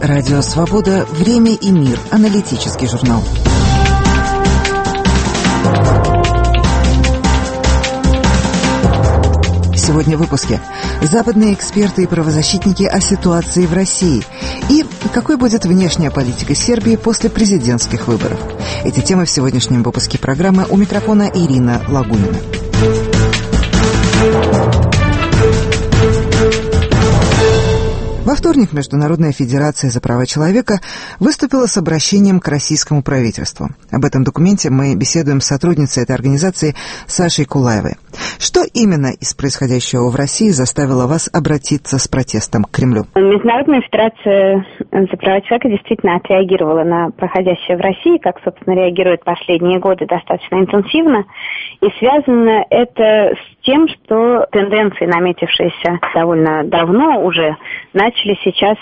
Радио «Свобода. Время и мир». Аналитический журнал. Сегодня в выпуске. Западные эксперты и правозащитники о ситуации в России. И какой будет внешняя политика Сербии после президентских выборов. Эти темы в сегодняшнем выпуске программы. У микрофона Ирина Лагунина. Во вторник Международная федерация за права человека выступила с обращением к российскому правительству. Об этом документе мы беседуем с сотрудницей этой организации Сашей Кулаевой. Что именно из происходящего в России заставило вас обратиться с протестом к Кремлю? Международная федерация за права человека действительно отреагировала на происходящее в России, как, собственно, реагирует последние годы достаточно интенсивно. И связано это с тем, что тенденции, наметившиеся довольно давно уже, начали сейчас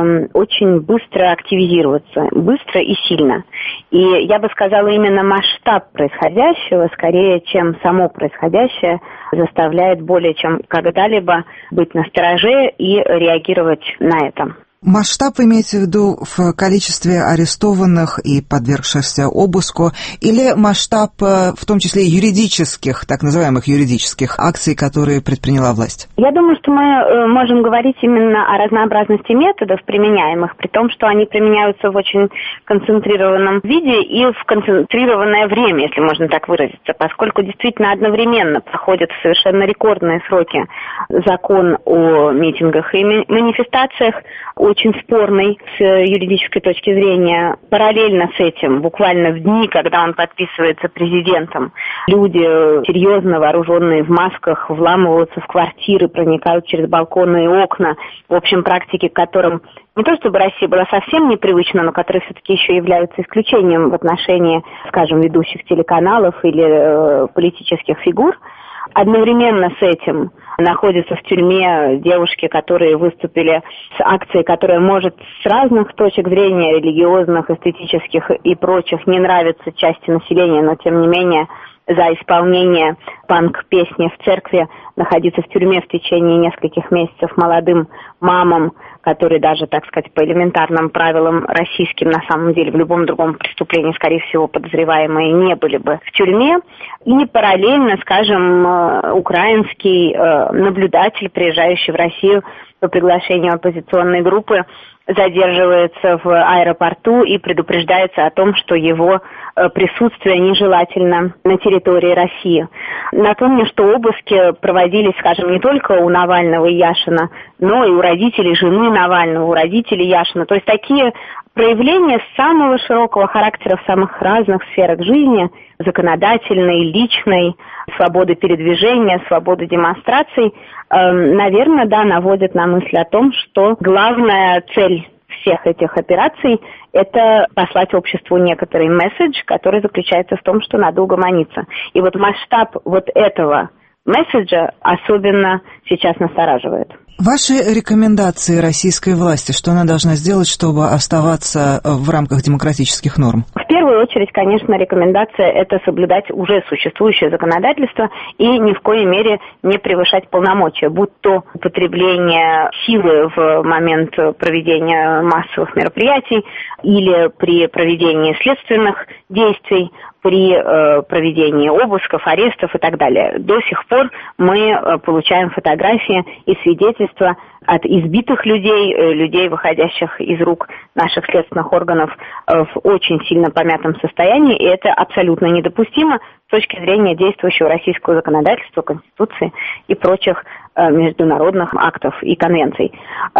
очень быстро активизироваться, быстро и сильно. И я бы сказала, именно масштаб происходящего, скорее, чем само происходящее, заставляет более чем когда-либо быть настороже и реагировать на это. Масштаб вы имеете в виду в количестве арестованных и подвергшихся обыску, или масштаб в том числе юридических, так называемых юридических акций, которые предприняла власть? Я думаю, что мы можем говорить именно о разнообразности методов, применяемых, при том, что они применяются в очень концентрированном виде и в концентрированное время, если можно так выразиться, поскольку действительно одновременно проходят в совершенно рекордные сроки закон о митингах и манифестациях, очень спорный с юридической точки зрения. Параллельно с этим, буквально в дни, когда он подписывается президентом, люди, серьезно вооруженные в масках, вламываются в квартиры, проникают через балконы и окна. В общем, практики, к которым не то чтобы Россия была совсем непривычна, но которые все-таки еще являются исключением в отношении, скажем, ведущих телеканалов или политических фигур. Одновременно с этим находятся в тюрьме девушки, которые выступили с акцией, которая может с разных точек зрения, религиозных, эстетических и прочих, не нравиться части населения, но тем не менее за исполнение панк-песни в церкви находиться в тюрьме в течение нескольких месяцев молодым мамам, которые даже, так сказать, по элементарным правилам российским, на самом деле, в любом другом преступлении, скорее всего, подозреваемые не были бы в тюрьме. И параллельно, скажем, украинский наблюдатель, приезжающий в Россию по приглашению оппозиционной группы, задерживается в аэропорту и предупреждается о том, что его присутствие нежелательно на территории России. Напомню, что обыски проводились, скажем, не только у Навального и Яшина, но и у родителей жены Навального, у родителей Яшина. То есть такие проявления самого широкого характера в самых разных сферах жизни, законодательной, личной, свободы передвижения, свободы демонстраций, наверное, да, наводят на мысль о том, что главная цель всех этих операций – это послать обществу некоторый месседж, который заключается в том, что надо угомониться. И вот масштаб вот этого месседжа особенно сейчас настораживает. Ваши рекомендации российской власти, что она должна сделать, чтобы оставаться в рамках демократических норм? В первую очередь, конечно, рекомендация – это соблюдать уже существующее законодательство и ни в коей мере не превышать полномочия, будь то употребление силы в момент проведения массовых мероприятий или при проведении следственных действий, при проведении обысков, арестов и так далее. До сих пор мы получаем фотографии и свидетельства от избитых людей, людей, выходящих из рук наших следственных органов в очень сильно помятом состоянии, и это абсолютно недопустимо с точки зрения действующего российского законодательства, Конституции и прочих международных актов и конвенций.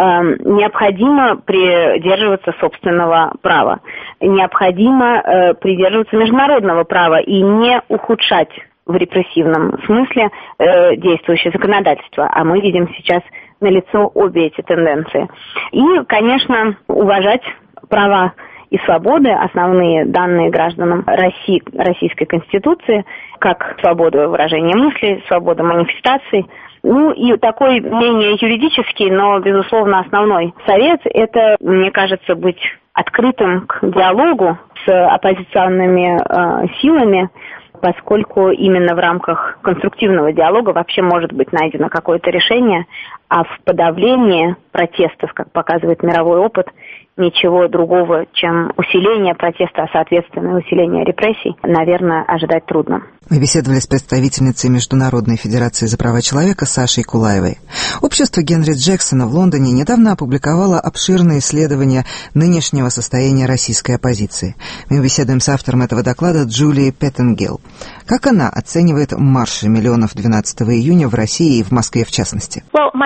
Необходимо придерживаться собственного права, необходимо придерживаться международного права и не ухудшать в репрессивном смысле действующее законодательство, а мы видим сейчас налицо обе эти тенденции. И, конечно, уважать права и свободы, основные данные гражданам России, Российской Конституции, как свободу выражения мыслей, свободу манифестаций. Ну и такой менее юридический, но, безусловно, основной совет – это, мне кажется, быть открытым к диалогу с оппозиционными силами, поскольку именно в рамках конструктивного диалога вообще может быть найдено какое-то решение, а в подавлении протестов, как показывает мировой опыт, ничего другого, чем усиление протеста, а соответственно усиление репрессий, наверное, ожидать трудно. Мы беседовали с представительницей Международной федерации за права человека Сашей Кулаевой. Общество Генри Джексона в Лондоне недавно опубликовало обширное исследование нынешнего состояния российской оппозиции. Мы беседуем с автором этого доклада Джулией Петтингилл. Как она оценивает марши миллионов 12 июня в России и в Москве в частности?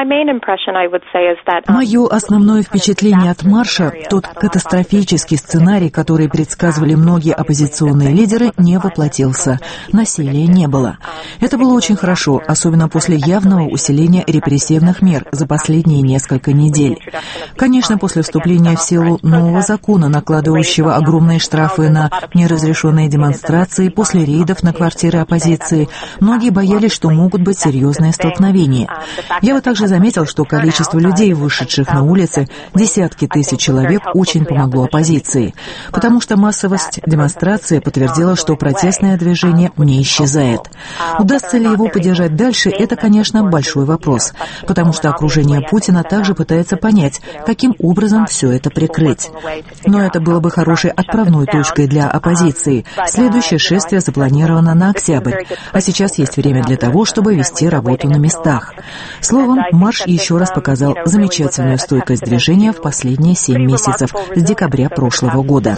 Мое основное впечатление от марша – тот катастрофический сценарий, который предсказывали многие оппозиционные лидеры, не воплотился. Насилия не было. Это было очень хорошо, особенно после явного усиления репрессивных мер за последние несколько недель. Конечно, после вступления в силу нового закона, накладывающего огромные штрафы на неразрешенные демонстрации, после рейдов на квартиры оппозиции, многие боялись, что могут быть серьезные столкновения. Я бы также заметил, что количество людей, вышедших на улицы, десятки тысяч человек, очень помогло оппозиции, потому что массовость демонстрации подтвердила, что протестное движение не исчезает. Удастся ли его поддержать дальше, это, конечно, большой вопрос, потому что окружение Путина также пытается понять, каким образом все это прикрыть. Но это было бы хорошей отправной точкой для оппозиции. Следующее шествие запланировано на октябрь, а сейчас есть время для того, чтобы вести работу на местах. Словом, марш еще раз показал замечательную стойкость движения в последние 7 месяцев, с декабря прошлого года.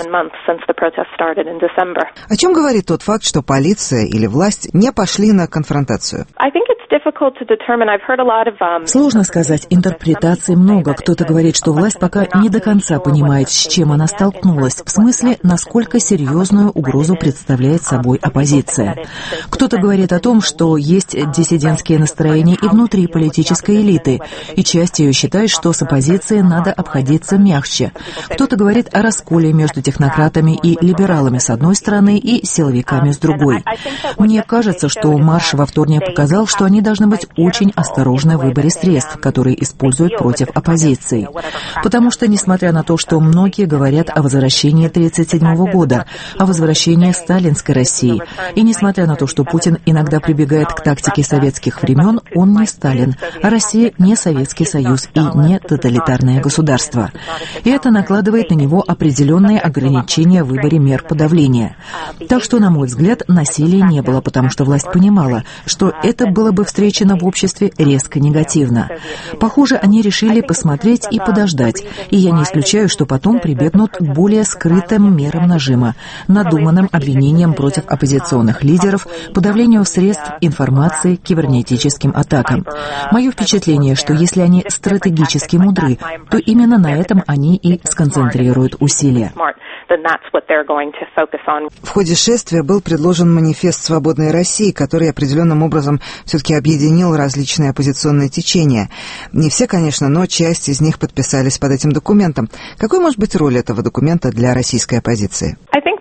О чем говорит тот факт, что полиция или власть не пошли на конфронтацию? Сложно сказать, интерпретаций много. Кто-то говорит, что власть пока не до конца понимает, с чем она столкнулась, в смысле, насколько серьезную угрозу представляет собой оппозиция. Кто-то говорит о том, что есть диссидентские настроения и внутри политической элиты, и часть ее считает, что с оппозицией надо обходиться мягче. Кто-то говорит о расколе между технократами и либералами с одной стороны и силовиками с другой. Мне кажется, что марш во вторник показал, что они должны быть очень осторожны в выборе средств, которые используют против оппозиции. Потому что, несмотря на то, что многие говорят о возвращении 1937 года, о возвращении сталинской России, и несмотря на то, что Путин иногда прибегает к тактике советских времен, он не Сталин, а Россия не Советский Союз и не тоталитарное государство. И это накладывает на него определенные ограничения в выборе мер подавления. Так что, на мой взгляд, насилия не было, потому что власть понимала, что это было бы встречено в обществе резко негативно. Похоже, они решили посмотреть и подождать, и я не исключаю, что потом прибегнут к более скрытым мерам нажима, надуманным обвинениям против оппозиционных лидеров, подавлению средств информации, кибернетическим атакам. Мое впечатление, что если они стратегически мудры, то именно на этом они и сконцентрируют усилия. В ходе шествия был предложен манифест «Свободной России», который определенным образом все-таки объединил различные оппозиционные течения. Не все, конечно, но часть из них подписались под этим документом. Какой может быть роль этого документа для российской оппозиции?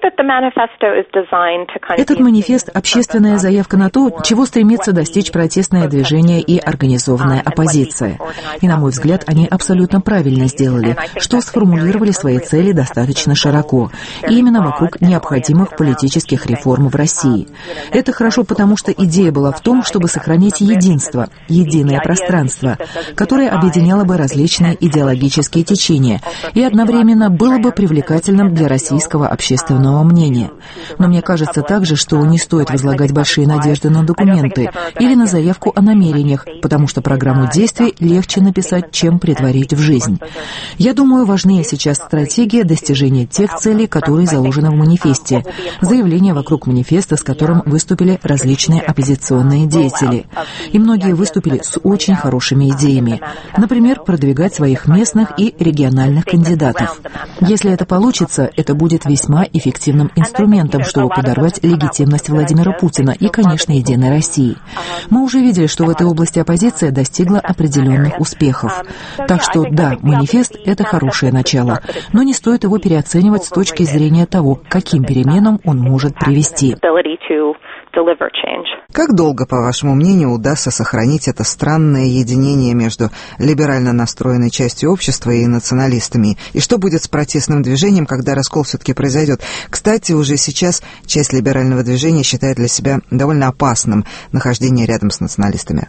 Этот манифест – общественная заявка на то, чего стремится достичь протестное движение и организованная оппозиция. И, на мой взгляд, они абсолютно правильно сделали, что сформулировали свои цели достаточно широко, и именно вокруг необходимых политических реформ в России. Это хорошо, потому что идея была в том, чтобы сохранить единство, единое пространство, которое объединяло бы различные идеологические течения и одновременно было бы привлекательным для российского общественного мнения. Но мне кажется также, что не стоит возлагать большие надежды на документы или на заявку о намерениях, потому что программу действий легче написать, чем претворить в жизнь. Я думаю, важнее сейчас стратегия достижения тех целей, которые заложены в манифесте, заявление вокруг манифеста, с которым выступили различные оппозиционные деятели. И многие выступили с очень хорошими идеями. Например, продвигать своих местных и региональных кандидатов. Если это получится, это будет весьма эффективным инструментом, чтобы подорвать легитимность Владимира Путина и, конечно, Единой России. Мы уже видели, что в этой области оппозиция достигла определенных успехов. Так что, да, манифест – это хорошее начало, но не стоит его переоценивать с точки зрения того, к каким переменам он может привести. Как долго, по вашему мнению, удастся сохранить это странное единение между либерально настроенной частью общества и националистами? И что будет с протестным движением, когда раскол все-таки произойдет? Кстати, уже сейчас часть либерального движения считает для себя довольно опасным нахождение рядом с националистами.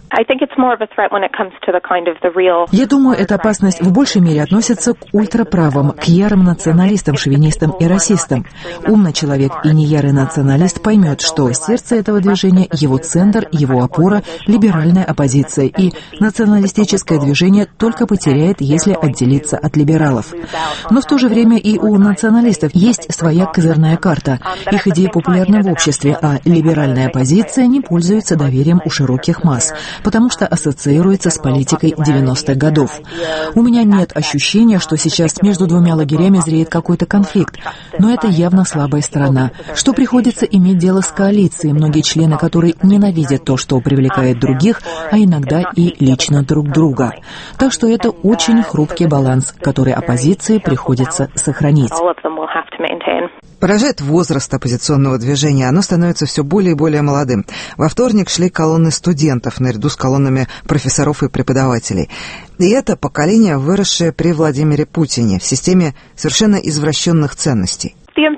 Я думаю, эта опасность в большей мере относится к ультраправым, к ярым националистам, шовинистам и расистам. Умный человек и не ярый националист поймет, что сердце этого движения, его центр, его опора – либеральная оппозиция, и националистическое движение только потеряет, если отделиться от либералов. Но в то же время и у националистов есть своя козырная карта. Их идеи популярны в обществе, а либеральная оппозиция не пользуется доверием у широких масс, потому что ассоциируется с политикой 90-х годов. У меня нет ощущения, что сейчас между двумя лагерями зреет какой-то конфликт, но это явно слабая сторона, что приходится иметь дело с коалицией, многие члены которой ненавидят то, что привлекает других, а иногда и лично друг друга. Так что это очень хрупкий баланс, который оппозиции приходится сохранить. Поражает возраст оппозиционного движения. Оно становится все более и более молодым. Во вторник шли колонны студентов наряду с колоннами профессоров и преподавателей. И это поколение, выросшее при Владимире Путине в системе совершенно извращенных ценностей.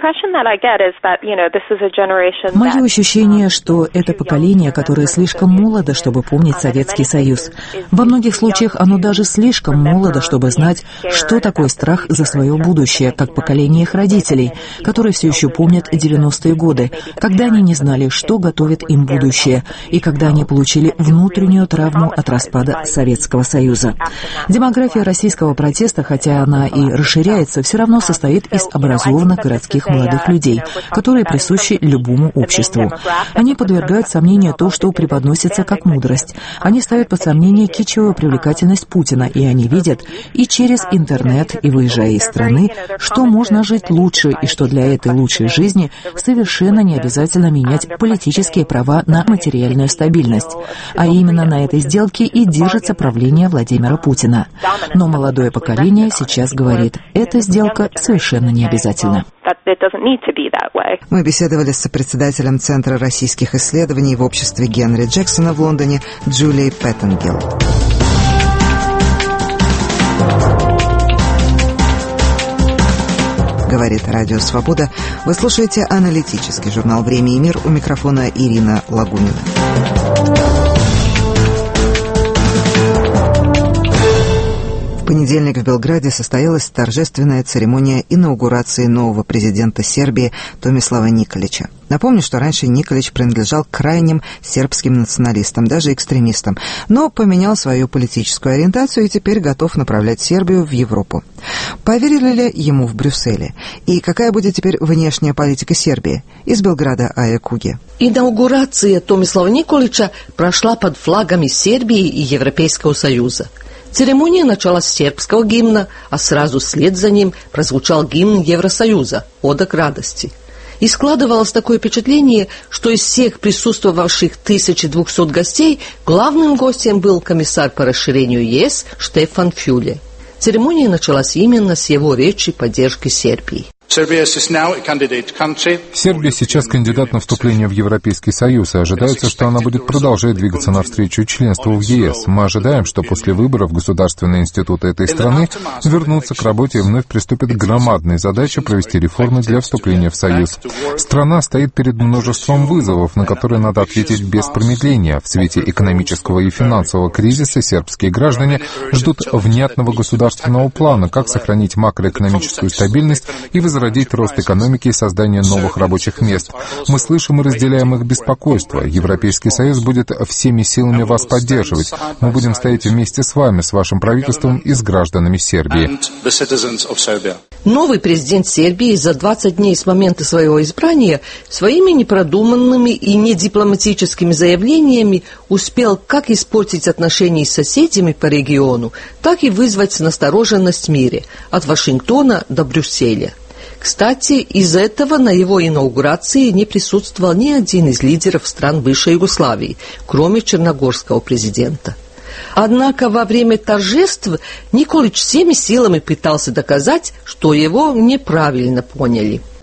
Мое ощущение, что это поколение, которое слишком молодо, чтобы помнить Советский Союз. Во многих случаях оно даже слишком молодо, чтобы знать, что такое страх за свое будущее, как поколение их родителей, которые все еще помнят 90-е годы, когда они не знали, что готовит им будущее, и когда они получили внутреннюю травму от распада Советского Союза. Демография российского протеста, хотя она и расширяется, все равно состоит из образованных городских молодых людей, которые присущи любому обществу. Они подвергают сомнению то, что преподносится как мудрость. Они ставят под сомнение кичевую привлекательность Путина, и они видят и через интернет, и выезжая из страны, что можно жить лучше, и что для этой лучшей жизни совершенно не обязательно менять политические права на материальную стабильность. А именно на этой сделке и держится правление Владимира Путина. Но молодое поколение сейчас говорит, эта сделка совершенно не обязательна. Мы беседовали с сопредседателем Центра российских исследований в обществе Генри Джексона в Лондоне Джулией Петтенгелл. Говорит Радио Свобода. Вы слушаете аналитический журнал «Время и мир». У микрофона Ирина Лагунина. В понедельник в Белграде состоялась торжественная церемония инаугурации нового президента Сербии Томислава Николича. Напомню, что раньше Николич принадлежал к крайним сербским националистам, даже экстремистам, но поменял свою политическую ориентацию и теперь готов направлять Сербию в Европу. Поверили ли ему в Брюсселе? И какая будет теперь внешняя политика Сербии? Из Белграда Ая Куги. Инаугурация Томислава Николича прошла под флагами Сербии и Европейского Союза. Церемония началась с сербского гимна, а сразу вслед за ним прозвучал гимн Евросоюза «Ода к радости». И складывалось такое впечатление, что из всех присутствовавших 1200 гостей главным гостем был комиссар по расширению ЕС Штефан Фюле. Церемония началась именно с его речи поддержки Сербии. Сербия сейчас кандидат на вступление в Европейский Союз, и ожидается, что она будет продолжать двигаться навстречу членству в ЕС. Мы ожидаем, что после выборов государственные институты этой страны вернутся к работе и вновь приступят к громадной задаче провести реформы для вступления в Союз. Страна стоит перед множеством вызовов, на которые надо ответить без промедления. В свете экономического и финансового кризиса сербские граждане ждут внятного государственного плана, как сохранить макроэкономическую стабильность и возродить рост экономики и создание новых рабочих мест. Мы слышим и разделяем их беспокойство. Европейский Союз будет всеми силами вас поддерживать. Мы будем стоять вместе с вами, с вашим правительством и с гражданами Сербии. Новый президент Сербии за 20 дней с момента своего избрания своими непродуманными и недипломатическими заявлениями успел как испортить отношения с соседями по региону, так и вызвать настороженность в мире, от Вашингтона до Брюсселя. Кстати, из-за этого на его инаугурации не присутствовал ни один из лидеров стран бывшей Югославии, кроме черногорского президента. Однако во время торжеств Николич всеми силами пытался доказать, что его неправильно поняли.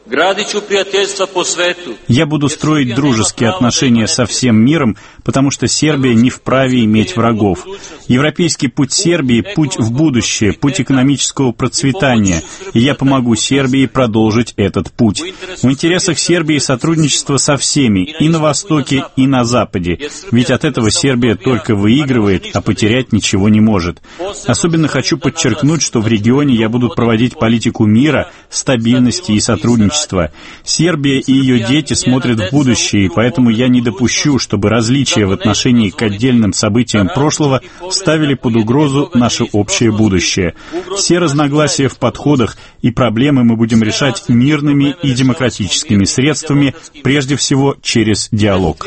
Я буду строить дружеские отношения со всем миром, потому что Сербия не вправе иметь врагов. Европейский путь Сербии – путь в будущее, путь экономического процветания, и я помогу Сербии продолжить этот путь. В интересах Сербии сотрудничество со всеми, и на Востоке, и на Западе, ведь от этого Сербия только выигрывает, а потерять ничего не может. Особенно хочу подчеркнуть, что в регионе я буду проводить политику мира, стабильности и сотрудничества. Сербия и ее дети смотрят в будущее, и поэтому я не допущу, чтобы различия в отношении к отдельным событиям прошлого ставили под угрозу наше общее будущее. Все разногласия в подходах и проблемы мы будем решать мирными и демократическими средствами, прежде всего через диалог.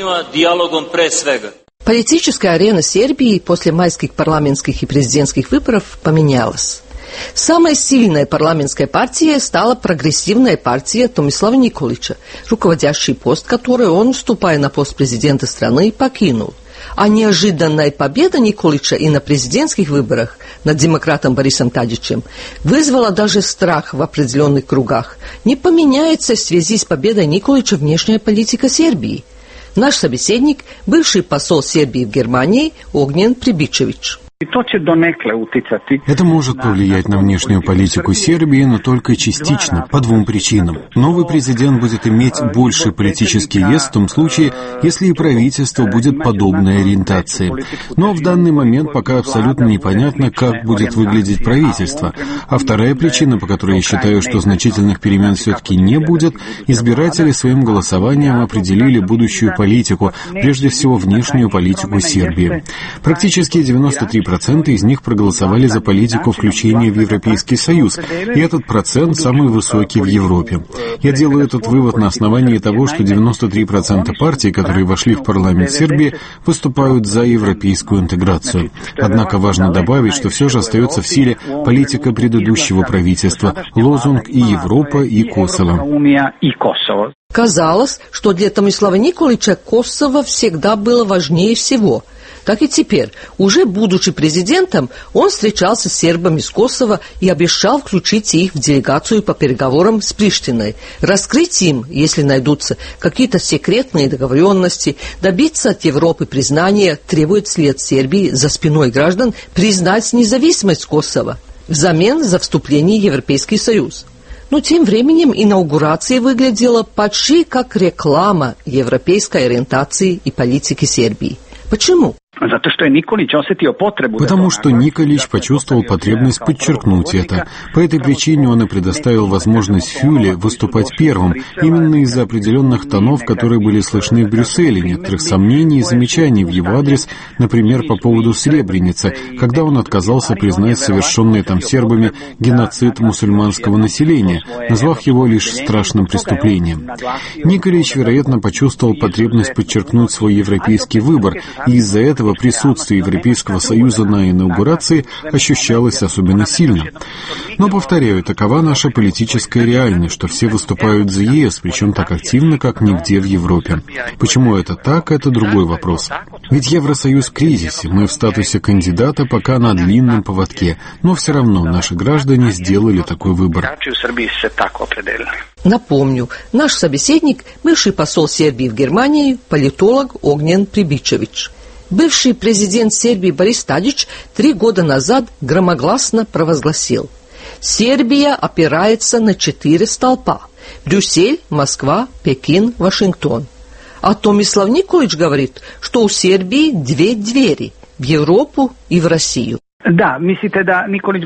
Политическая арена Сербии после майских парламентских и президентских выборов поменялась. Самой сильной парламентской партией стала прогрессивная партия Томислава Николича, руководящий пост которой он, вступая на пост президента страны, покинул. А неожиданная победа Николича и на президентских выборах над демократом Борисом Тадичем вызвала даже страх в определенных кругах. Не поменяется в связи с победой Николича внешняя политика Сербии? Наш собеседник – бывший посол Сербии в Германии Огнен Прибичевич. Это может повлиять на внешнюю политику Сербии, но только частично, по двум причинам. Новый президент будет иметь больший политический вес в том случае, если и правительство будет подобной ориентации. Но в данный момент пока абсолютно непонятно, как будет выглядеть правительство. А вторая причина, по которой я считаю, что значительных перемен все-таки не будет, избиратели своим голосованием определили будущую политику, прежде всего внешнюю политику Сербии. Практически 93% из них проголосовали за политику включения в Европейский Союз, и этот процент самый высокий в Европе. Я делаю этот вывод на основании того, что 93% партий, которые вошли в парламент Сербии, выступают за европейскую интеграцию. Однако важно добавить, что все же остается в силе политика предыдущего правительства, лозунг и Европа, и Косово. Казалось, что для Томислава Николича Косово всегда было важнее всего. Так и теперь, уже будучи президентом, он встречался с сербами с Косово и обещал включить их в делегацию по переговорам с Приштиной, раскрыть им, если найдутся какие-то секретные договоренности, добиться от Европы признания, требует вслед Сербии за спиной граждан признать независимость Косово взамен за вступление в Европейский Союз. Но тем временем инаугурация выглядела почти как реклама европейской ориентации и политики Сербии. Почему? Потому что Николич почувствовал потребность подчеркнуть это. По этой причине он и предоставил возможность Фюле выступать первым, именно из-за определенных тонов, которые были слышны в Брюсселе, некоторых сомнений и замечаний в его адрес, например, по поводу Сребреницы, когда он отказался признать совершенный там сербами геноцид мусульманского населения, назвав его лишь страшным преступлением. Николич, вероятно, почувствовал потребность подчеркнуть свой европейский выбор, и из-за этого присутствие Европейского Союза на инаугурации ощущалось особенно сильно. Но, повторяю, такова наша политическая реальность, что все выступают за ЕС, причем так активно, как нигде в Европе. Почему это так, это другой вопрос. Ведь Евросоюз в кризисе, мы в статусе кандидата пока на длинном поводке, но все равно наши граждане сделали такой выбор. Напомню, наш собеседник – бывший посол Сербии в Германии, политолог Огнен Прибичевич. Бывший президент Сербии Борис Тадич 3 года назад громогласно провозгласил: «Сербия опирается на 4 столпа – Брюссель, Москва, Пекин, Вашингтон». А Томислав Николич говорит, что у Сербии 2 двери – в Европу и в Россию. Да, Николич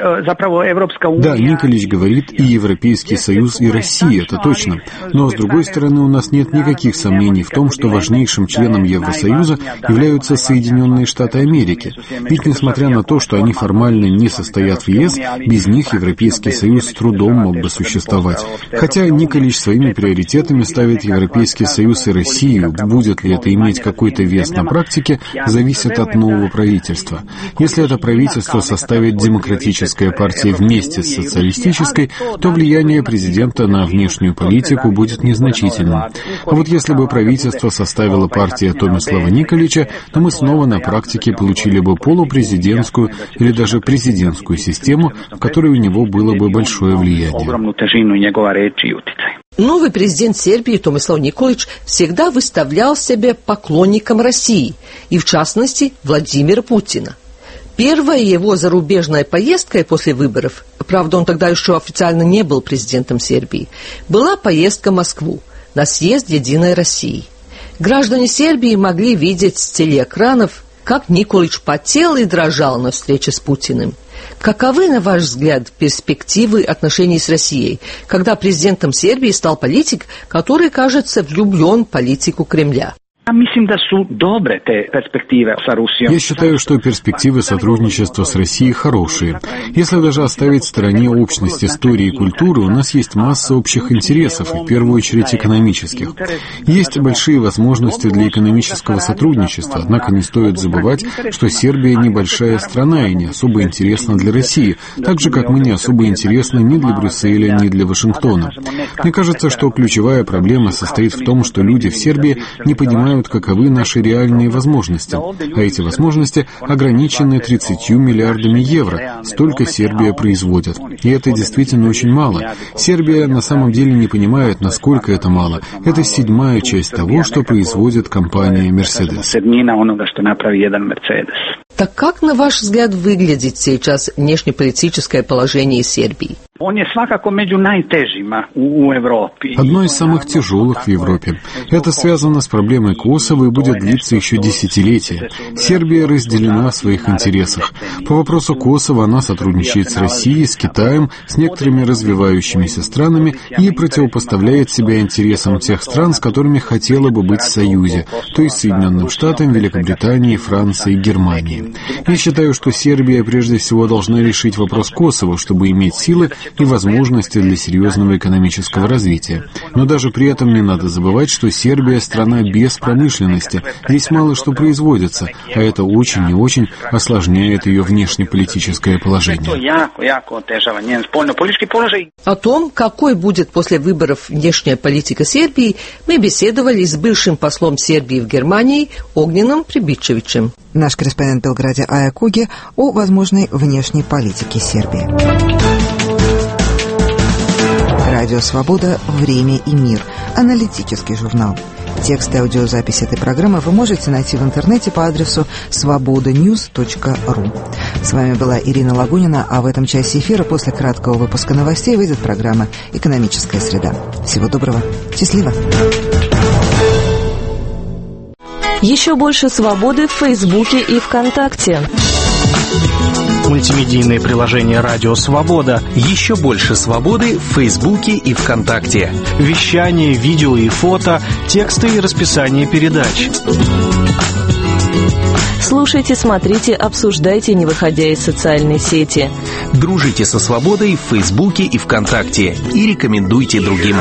говорит и Европейский Союз, и Россия, это точно. Но, с другой стороны, у нас нет никаких сомнений в том, что важнейшим членом Евросоюза являются Соединенные Штаты Америки. Ведь, несмотря на то, что они формально не состоят в ЕС, без них Европейский Союз с трудом мог бы существовать. Хотя Николич своими приоритетами ставит Европейский Союз и Россию, будет ли это иметь какой-то вес на практике, зависит от нового правительства. Если это правительство составит демократическая партия вместе с социалистической, то влияние президента на внешнюю политику будет незначительным. А вот если бы правительство составила партия Томислава Николича, то мы снова на практике получили бы полупрезидентскую или даже президентскую систему, в которой у него было бы большое влияние. Новый президент Сербии Томислав Николич всегда выставлял себя поклонником России, и в частности Владимира Путина. Первая его зарубежная поездка после выборов, правда, он тогда еще официально не был президентом Сербии, была поездка в Москву на съезд «Единой России». Граждане Сербии могли видеть с телеэкранов, как Николич потел и дрожал на встрече с Путиным. Каковы, на ваш взгляд, перспективы отношений с Россией, когда президентом Сербии стал политик, который, кажется, влюблен в политику Кремля? Я считаю, что перспективы сотрудничества с Россией хорошие. Если даже оставить в стороне общность истории и культуры, у нас есть масса общих интересов, и в первую очередь экономических. Есть большие возможности для экономического сотрудничества, однако не стоит забывать, что Сербия небольшая страна и не особо интересна для России, так же, как мы не особо интересны ни для Брюсселя, ни для Вашингтона. Мне кажется, что ключевая проблема состоит в том, что люди в Сербии не понимают, каковы наши реальные возможности. А эти возможности ограничены 30 миллиардами евро. Столько Сербия производит. И это действительно очень мало. Сербия на самом деле не понимает, насколько это мало. Это 7-я часть того, что производит компания Mercedes. Так как, на ваш взгляд, выглядит сейчас внешнеполитическое положение Сербии? Одно из самых тяжелых в Европе. Это связано с проблемой Косово и будет длиться еще десятилетия. Сербия разделена в своих интересах. По вопросу Косово она сотрудничает с Россией, с Китаем, с некоторыми развивающимися странами и противопоставляет себя интересам тех стран, с которыми хотела бы быть в союзе, то есть Соединенным Штатам, Великобритании, Франции и Германии. Я считаю, что Сербия прежде всего должна решить вопрос Косово, чтобы иметь силы и возможности для серьезного экономического развития. Но даже при этом не надо забывать, что Сербия – страна без промышленности. Здесь мало что производится, а это очень и очень осложняет ее внешнеполитическое положение. О том, какой будет после выборов внешняя политика Сербии, мы беседовали с бывшим послом Сербии в Германии Огненом Прибичевичем. Наш корреспондент в Белграде Ая Куги о возможной внешней политике Сербии. Радио «Свобода. Время и мир». Аналитический журнал. Текст и аудиозапись этой программы вы можете найти в интернете по адресу svobodanews.ru. С вами была Ирина Лагунина, а в этом часе эфира после краткого выпуска новостей выйдет программа «Экономическая среда». Всего доброго. Счастливо. Еще больше свободы в Фейсбуке и ВКонтакте. Мультимедийное приложение «Радио Свобода». Еще больше свободы в Фейсбуке и ВКонтакте. Вещание, видео и фото, тексты и расписание передач. Слушайте, смотрите, обсуждайте, не выходя из социальной сети. Дружите со свободой в Фейсбуке и ВКонтакте. И рекомендуйте другим.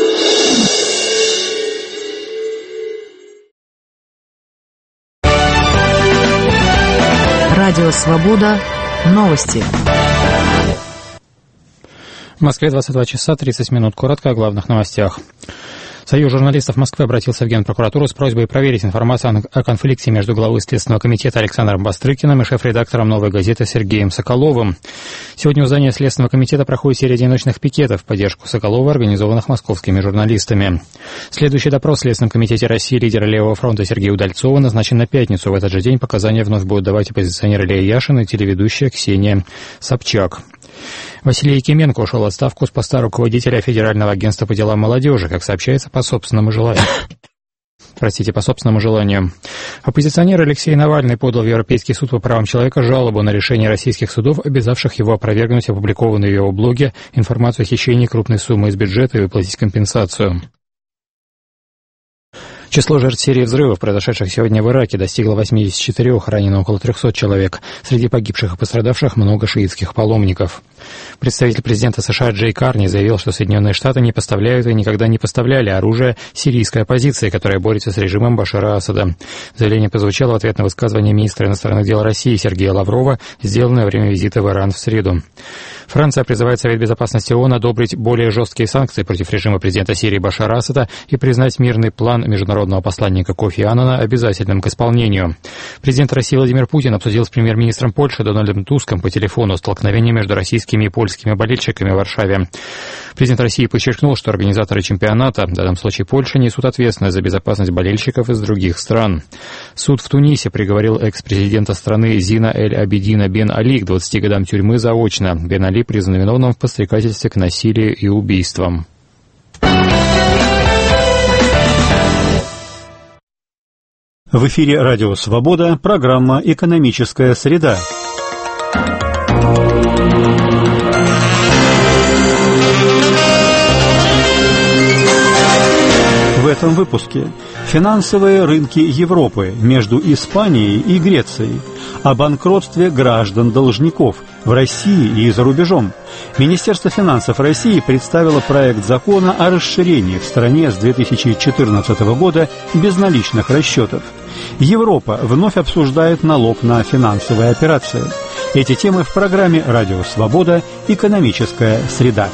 Радио «Свобода». Новости. В Москве 22 часа 30 минут. Коротко о главных новостях. Союз журналистов Москвы обратился в Генпрокуратуру с просьбой проверить информацию о конфликте между главой Следственного комитета Александром Бастрыкиным и шеф-редактором «Новой газеты» Сергеем Соколовым. Сегодня в здании Следственного комитета проходит серия одиночных пикетов в поддержку Соколова, организованных московскими журналистами. Следующий допрос в Следственном комитете России лидера Левого фронта Сергея Удальцова назначен на пятницу. В этот же день показания вновь будут давать оппозиционер Илья Яшин и телеведущая Ксения Собчак. Василий Якименко ушел в отставку с поста руководителя Федерального агентства по делам молодежи, как сообщается, по собственному желанию. Оппозиционер Алексей Навальный подал в Европейский суд по правам человека жалобу на решение российских судов, обязавших его опровергнуть опубликованную в его блоге информацию о хищении крупной суммы из бюджета и выплатить компенсацию. Число жертв серии взрывов, произошедших сегодня в Ираке, достигло 84, ранено около 300 человек. Среди погибших и пострадавших много шиитских паломников. Представитель президента США Джей Карни заявил, что Соединенные Штаты не поставляют и никогда не поставляли оружие сирийской оппозиции, которая борется с режимом Башара Асада. Заявление прозвучало в ответ на высказывание министра иностранных дел России Сергея Лаврова, сделанное во время визита в Иран в среду. Франция призывает Совет Безопасности ООН одобрить более жесткие санкции против режима президента Сирии Башара Асада и признать мирный план международного международного посланника Кофи Аннана обязательным к исполнению. Президент России Владимир Путин обсудил с премьер-министром Польши Дональдом Туском по телефону столкновение между российскими и польскими болельщиками в Варшаве. Президент России подчеркнул, что организаторы чемпионата, в данном случае Польша, несут ответственность за безопасность болельщиков из других стран. Суд в Тунисе приговорил экс-президента страны Зина Эль-Абидина Бен Али к 20 годам тюрьмы заочно. Бен Али признан виновным в подстрекательстве к насилию и убийствам. В эфире «Радио Свобода», программа «Экономическая среда». В этом выпуске финансовые рынки Европы между Испанией и Грецией, о банкротстве граждан-должников в России и за рубежом. Министерство финансов России представило проект закона о расширении в стране с 2014 года безналичных расчетов. Европа вновь обсуждает налог на финансовые операции. Эти темы в программе «Радио Свобода. Экономическая среда».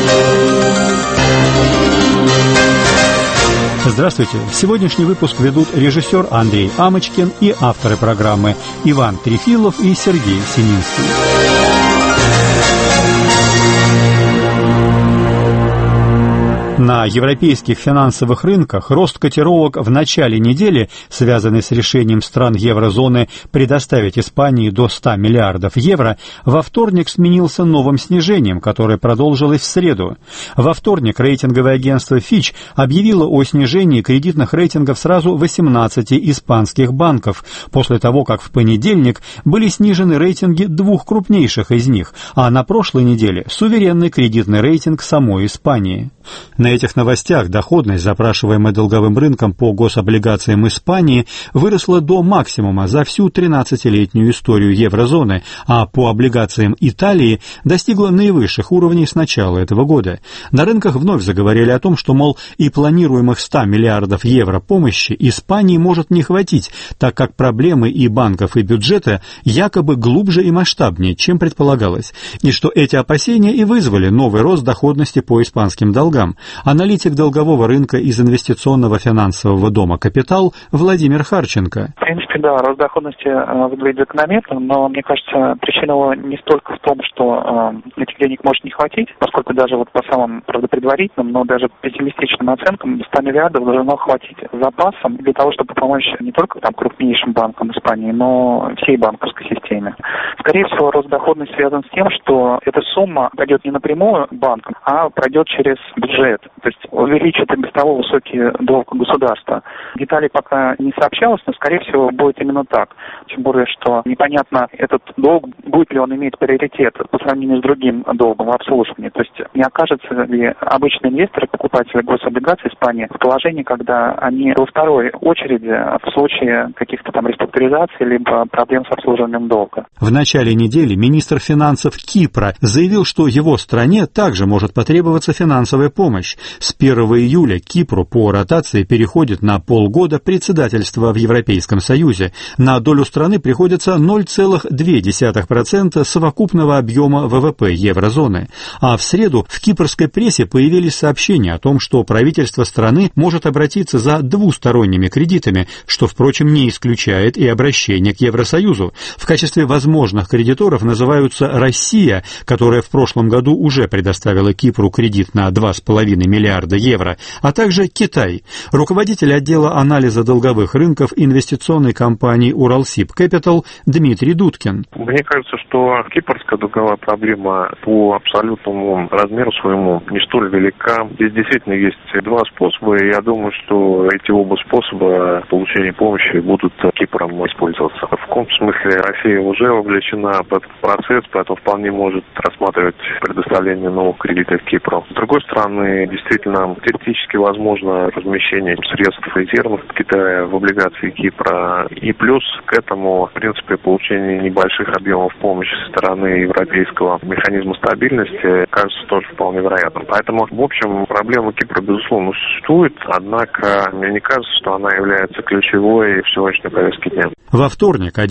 Здравствуйте! Сегодняшний выпуск ведут режиссер Андрей Амочкин и авторы программы Иван Трефилов и Сергей Семинский. На европейских финансовых рынках рост котировок в начале недели, связанный с решением стран еврозоны предоставить Испании до 100 миллиардов евро, во вторник сменился новым снижением, которое продолжилось в среду. Во вторник рейтинговое агентство Fitch объявило о снижении кредитных рейтингов сразу 18 испанских банков, после того, как в понедельник были снижены рейтинги двух крупнейших из них, а на прошлой неделе суверенный кредитный рейтинг самой Испании. На этих новостях доходность, запрашиваемая долговым рынком по гособлигациям Испании, выросла до максимума за всю 13-летнюю историю еврозоны, а по облигациям Италии достигла наивысших уровней с начала этого года. На рынках вновь заговорили о том, что, мол, и планируемых 100 миллиардов евро помощи Испании может не хватить, так как проблемы и банков, и бюджета якобы глубже и масштабнее, чем предполагалось, и что эти опасения и вызвали новый рост доходности по испанским долгам. Аналитик долгового рынка из инвестиционного финансового дома «Капитал» Владимир Харченко. В принципе, да, рост доходности выглядит закономерным, но, мне кажется, причина его не столько в том, что этих денег может не хватить, поскольку даже вот по самым, правда, предварительным, но даже пессимистичным оценкам 100 миллиардов должно хватить запасом для того, чтобы помочь не только там крупнейшим банкам Испании, но всей банковской системе. Скорее всего, рост доходности связан с тем, что эта сумма пойдет не напрямую банкам, а пройдет через бюджет, то есть увеличит и без того высокий долг государства. Деталей пока не сообщалось, но, скорее всего, будет именно так. Тем более, что непонятно, этот долг, будет ли он иметь приоритет по сравнению с другим долгом в обслуживании. То есть не окажется ли обычные инвесторы, покупатели гособлигаций Испании в положении, когда они во второй очереди в случае каких-то там реструктуризаций либо проблем с обслуживанием долга. В начале недели министр финансов Кипра заявил, что его стране также может потребоваться финансовая помощь. С 1 июля Кипру по ротации переходит на полгода председательство в Европейском Союзе. На долю страны приходится 0,2% совокупного объема ВВП еврозоны. А в среду в кипрской прессе появились сообщения о том, что правительство страны может обратиться за двусторонними кредитами, что, впрочем, не исключает и обращение к Евросоюзу. В качестве возможных кредиторов называются Россия, которая в прошлом году уже предоставила Кипру кредит на 2,5 миллиарда евро, а также Китай. Руководитель отдела анализа долговых рынков инвестиционной компании «Уралсиб Кэпитал» Дмитрий Дудкин. Мне кажется, что кипрская долговая проблема по абсолютному размеру своему не столь велика. Здесь действительно есть два способа, и я думаю, что эти оба способа получения помощи будут Кипром использоваться. В каком смысле Россия уже вовлечена в этот процесс, поэтому вполне может рассматривать предоставление новых кредитов Кипру. С другой стороны, действительно, теоретически возможно размещение средств резервных Китая в облигации Кипра. И плюс к этому, в принципе, получение небольших объемов помощи со стороны европейского механизма стабильности кажется тоже вполне вероятным. Поэтому, в общем, проблема Кипра, безусловно, существует, однако мне не кажется, что она является ключевой в сегодняшней повестке дня. Во вторник один из руководителей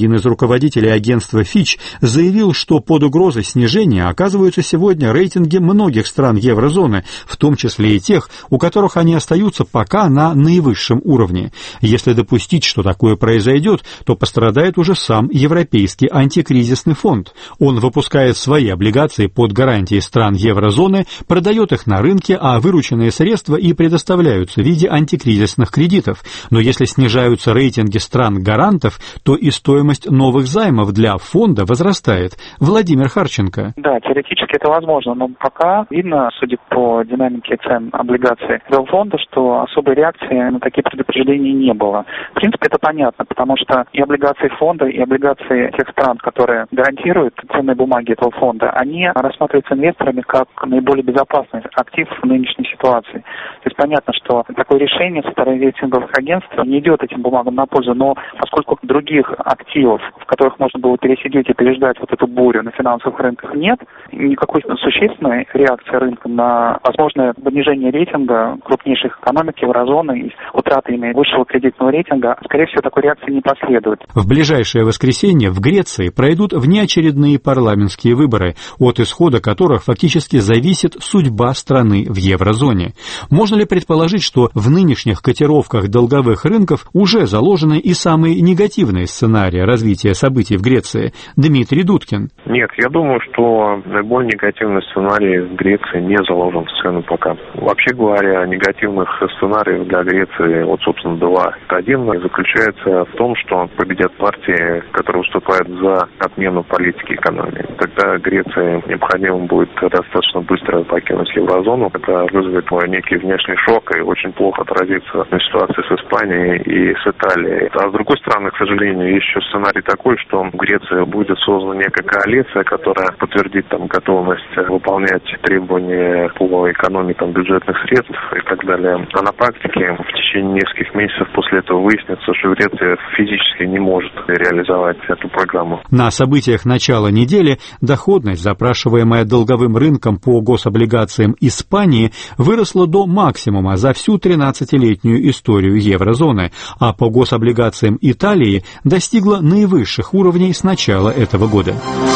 руководителей агентства Fitch заявил, что под угрозой снижения оказываются сегодня рейтинги многих стран еврозоны, в том числе и тех, у которых они остаются пока на наивысшем уровне. Если допустить, что такое произойдет, то пострадает уже сам Европейский антикризисный фонд. Он выпускает свои облигации под гарантией стран еврозоны, продает их на рынке, а вырученные средства и предоставляются в виде антикризисных кредитов. Но если снижаются рейтинги стран-гарантов, то и стоимость новых займов для фонда возрастает. Владимир Харченко. Да, теоретически это возможно, но пока видно, судя по динамике цен облигаций этого фонда, что особой реакции на такие предупреждения не было. В принципе, это понятно, потому что и облигации фонда, и облигации тех стран, которые гарантируют ценные бумаги этого фонда, они рассматриваются инвесторами как наиболее безопасный актив в нынешней ситуации. То есть понятно, что такое решение со стороны рейтинговых агентств не идет этим бумагам на пользу, но поскольку других активов, в которых можно было пересидеть и переждать вот эту бурю на финансовых рынках, нет, никакой существенной реакции рынка на возможное понижение рейтинга крупнейших экономик еврозоны и утраты ими высшего кредитного рейтинга, скорее всего, такой реакции не последует. В ближайшее воскресенье в Греции пройдут внеочередные парламентские выборы, от исхода которых фактически зависит судьба страны в еврозоне. Можно ли предположить, что в нынешних котировках долговых рынков уже заложены и самые негативные сценарии развития событий в Греции? Дмитрий Дудкин. Нет, я думаю, что наиболее негативный сценарий в Греции не заложен в цену пока. Вообще говоря, негативных сценариев для Греции, вот, собственно, два. Один заключается в том, что победят партии, которые выступают за отмену политики экономии. Тогда Греции необходимо будет достаточно быстро покинуть еврозону. Это вызовет некий внешний шок и очень плохо отразится на ситуации с Испанией и с Италией. А с другой стороны, к сожалению, есть еще сценарий такой, что в Греции будет создана некая коалиция, которая подтвердит там готовность выполнять требования по экономии там бюджетных средств и так далее. А на практике в течение нескольких месяцев после этого выяснится, что Греция физически не может реализовать эту программу. На событиях начала недели доходность, запрашиваемая долговым рынком по гособлигациям Испании, выросла до максимума за всю 13-летнюю историю еврозоны, а по гособлигациям Италии достигла наивысших уровней с начала этого года.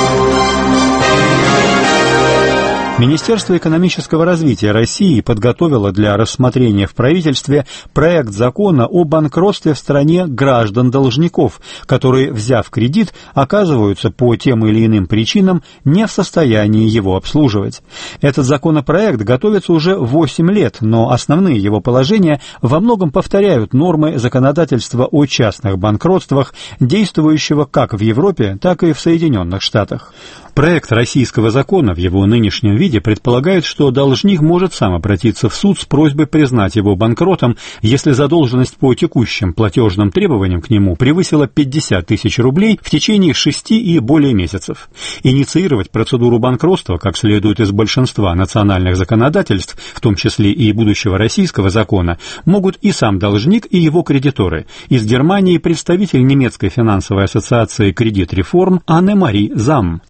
Министерство экономического развития России подготовило для рассмотрения в правительстве проект закона о банкротстве в стране граждан-должников, которые, взяв кредит, оказываются по тем или иным причинам не в состоянии его обслуживать. Этот законопроект готовится уже 8 лет, но основные его положения во многом повторяют нормы законодательства о частных банкротствах, действующего как в Европе, так и в Соединенных Штатах. Проект российского закона в его нынешнем виде предполагает, что должник может сам обратиться в суд с просьбой признать его банкротом, если задолженность по текущим платежным требованиям к нему превысила 50 тысяч рублей в течение 6 и более месяцев. Инициировать процедуру банкротства, как следует из большинства национальных законодательств, в том числе и будущего российского закона, могут и сам должник, и его кредиторы. Из Германии представитель немецкой финансовой ассоциации «Кредит-реформ» Анне-Мари Зам.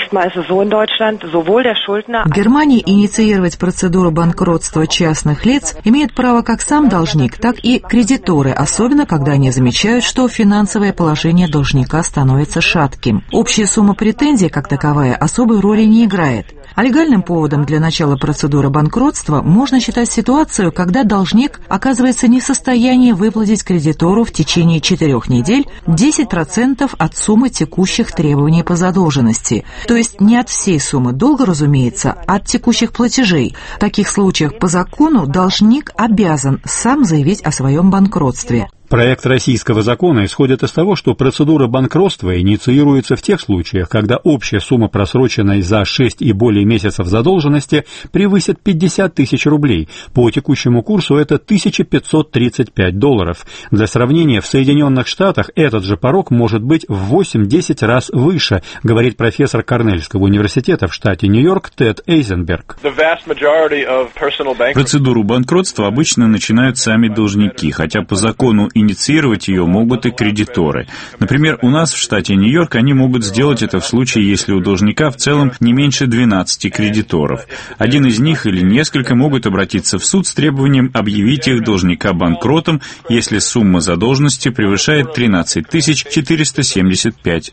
В Германии инициировать процедуру банкротства частных лиц имеют право как сам должник, так и кредиторы, особенно когда они замечают, что финансовое положение должника становится шатким. Общая сумма претензий, как таковая, особой роли не играет. А легальным поводом для начала процедуры банкротства можно считать ситуацию, когда должник оказывается не в состоянии выплатить кредитору в течение 4 недель 10% от суммы текущих требований по задолженности. То есть не от всей суммы долга, разумеется, а от текущих платежей. В таких случаях по закону должник обязан сам заявить о своем банкротстве. Проект российского закона исходит из того, что процедура банкротства инициируется в тех случаях, когда общая сумма просроченной за 6 и более месяцев задолженности превысит 50 тысяч рублей. По текущему курсу это $1535. Для сравнения, в Соединенных Штатах этот же порог может быть в 8-10 раз выше, говорит профессор Корнельского университета в штате Нью-Йорк Тед Эйзенберг. Процедуру банкротства обычно начинают сами должники, хотя по закону инициировать ее могут и кредиторы. Например, у нас в штате Нью-Йорк они могут сделать это в случае, если у должника в целом не меньше 12 кредиторов. Один из них или несколько могут обратиться в суд с требованием объявить их должника банкротом, если сумма задолженности превышает $13 475.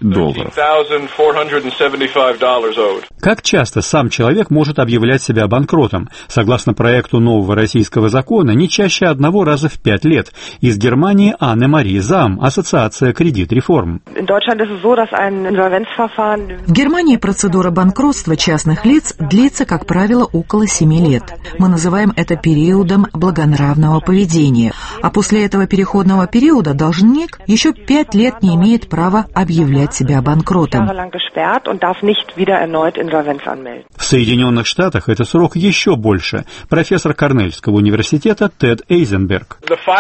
Как часто сам человек может объявлять себя банкротом? Согласно проекту нового российского закона, не чаще 1 раза в 5 лет. Из Германии Анне-Мари Зам, Ассоциация Кредит Реформ. В Германии процедура банкротства частных лиц длится, как правило, около 7 лет. Мы называем это периодом благонравного поведения. А после этого переходного периода должник еще 5 лет не имеет права объявлять себя банкротом. В Соединенных Штатах это срок еще больше. Профессор Корнельского университета Тед Эйзенберг.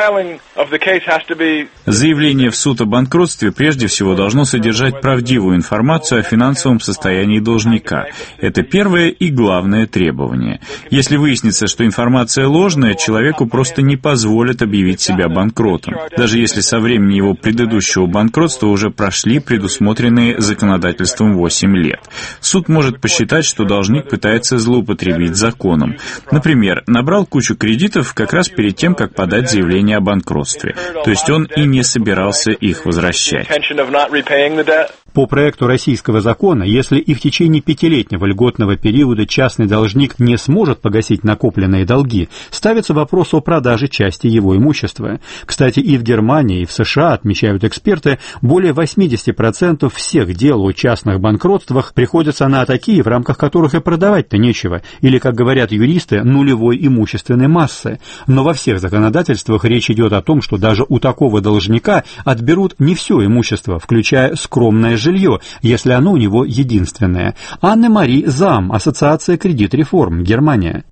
Заявление в суд о банкротстве прежде всего должно содержать правдивую информацию о финансовом состоянии должника. Это первое и главное требование. Если выяснится, что информация ложная, человеку просто не позволят объявить себя банкротом, даже если со времени его предыдущего банкротства уже прошли предусмотренные законодательством 8 лет. Суд может посчитать, что должник пытается злоупотребить законом. Например, набрал кучу кредитов как раз перед тем, как подать заявление о банкротстве. То есть он и не собирался их возвращать. По проекту российского закона, если и в течение 5-летнего льготного периода частный должник не сможет погасить накопленные долги, ставится вопрос о продаже части его имущества. Кстати, и в Германии, и в США, отмечают эксперты, более 80% всех дел о частных банкротствах приходятся на такие, в рамках которых и продавать-то нечего, или, как говорят юристы, нулевой имущественной массы. Но во всех законодательствах речь идет о том, что даже у такого должника отберут не все имущество, включая скромное жилье, если оно у него единственное. Анне-Мари Зам, Ассоциация Кредит Реформ, Германия.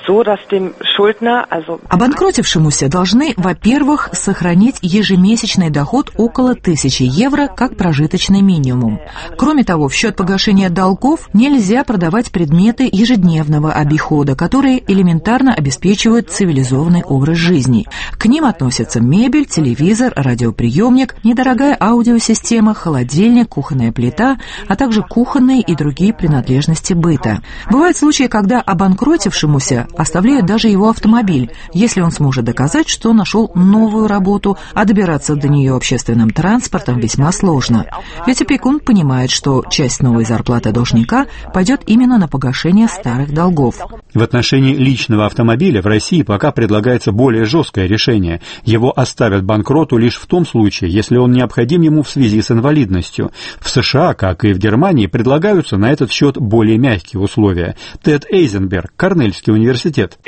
Обанкротившемуся должны, во-первых, сохранить ежемесячный доход около 1000 евро как прожиточный минимум. Кроме того, в счет погашения долгов нельзя продавать предметы ежедневного обихода, которые элементарно обеспечивают цивилизованный образ жизни. К ним относятся мебель, телевизор, радиоприемник, недорогая аудиосистема, холодильник, кухонная плита, а также кухонные и другие принадлежности быта. Бывают случаи, когда обанкротившемуся оставляют даже его автомобиль, если он сможет доказать, что нашел новую работу, а добираться до нее общественным транспортом весьма сложно. Ведь опекун понимает, что часть новой зарплаты должника пойдет именно на погашение старых долгов. В отношении личного автомобиля в России пока предлагается более жесткое решение. Его оставят банкроту лишь в том случае, если он необходим ему в связи с инвалидностью. В США, как и в Германии, предлагаются на этот счет более мягкие условия. Тед Эйзенберг, Корнельский университет.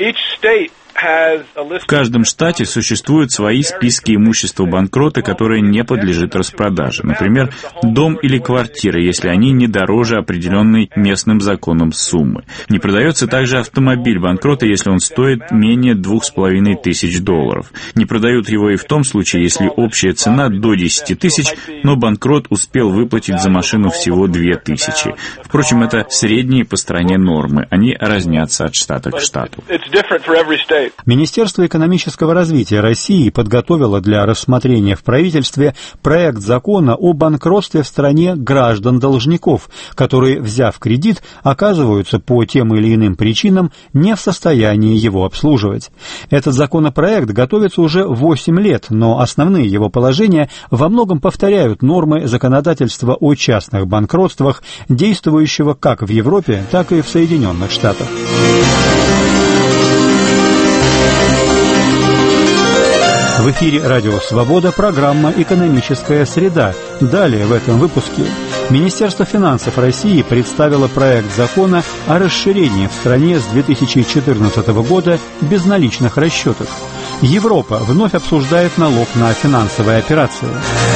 В каждом штате существуют свои списки имущества банкрота, которое не подлежит распродаже. Например, дом или квартира, если они не дороже определенной местным законом суммы. Не продается также автомобиль банкрота, если он стоит менее $2500. Не продают его и в том случае, если общая цена до 10 тысяч, но банкрот успел выплатить за машину всего 2000. Впрочем, это средние по стране нормы. Они разнятся от штата к штату. Министерство экономического развития России подготовило для рассмотрения в правительстве проект закона о банкротстве в стране граждан-должников, которые, взяв кредит, оказываются по тем или иным причинам не в состоянии его обслуживать. Этот законопроект готовится уже 8 лет, но основные его положения во многом повторяют нормы законодательства о частных банкротствах, действующего как в Европе, так и в Соединенных Штатах. В эфире «Радио Свобода» программа «Экономическая среда». Далее в этом выпуске Министерство финансов России представило проект закона о расширении в стране с 2014 года безналичных расчетов. Европа вновь обсуждает налог на финансовые операции.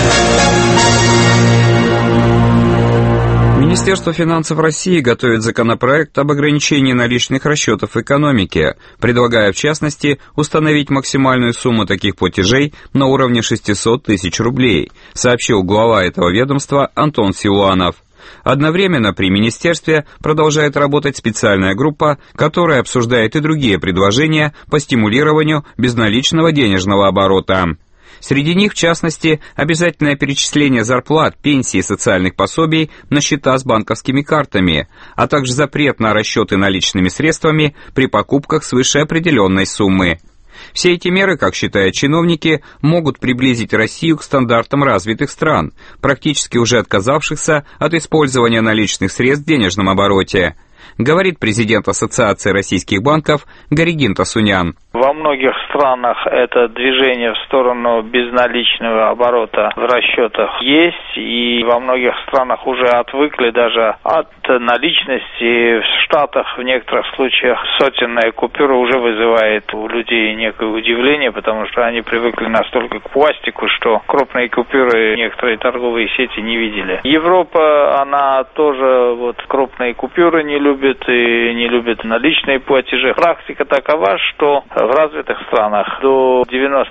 Министерство финансов России готовит законопроект об ограничении наличных расчетов в экономике, предлагая, в частности, установить максимальную сумму таких платежей на уровне 600 тысяч рублей, сообщил глава этого ведомства Антон Силуанов. Одновременно при министерстве продолжает работать специальная группа, которая обсуждает и другие предложения по стимулированию безналичного денежного оборота. Среди них, в частности, обязательное перечисление зарплат, пенсий и социальных пособий на счета с банковскими картами, а также запрет на расчеты наличными средствами при покупках свыше определенной суммы. Все эти меры, как считают чиновники, могут приблизить Россию к стандартам развитых стран, практически уже отказавшихся от использования наличных средств в денежном обороте, говорит президент Ассоциации российских банков Горигин Тасунян. Во многих странах это движение в сторону безналичного оборота в расчетах есть, и во многих странах уже отвыкли даже от наличности. В Штатах в некоторых случаях сотенная купюра уже вызывает у людей некое удивление, потому что они привыкли настолько к пластику, что крупные купюры некоторые торговые сети не видели. Европа, она тоже крупные купюры не любит и не любит наличные платежи. Практика такова, что в развитых странах до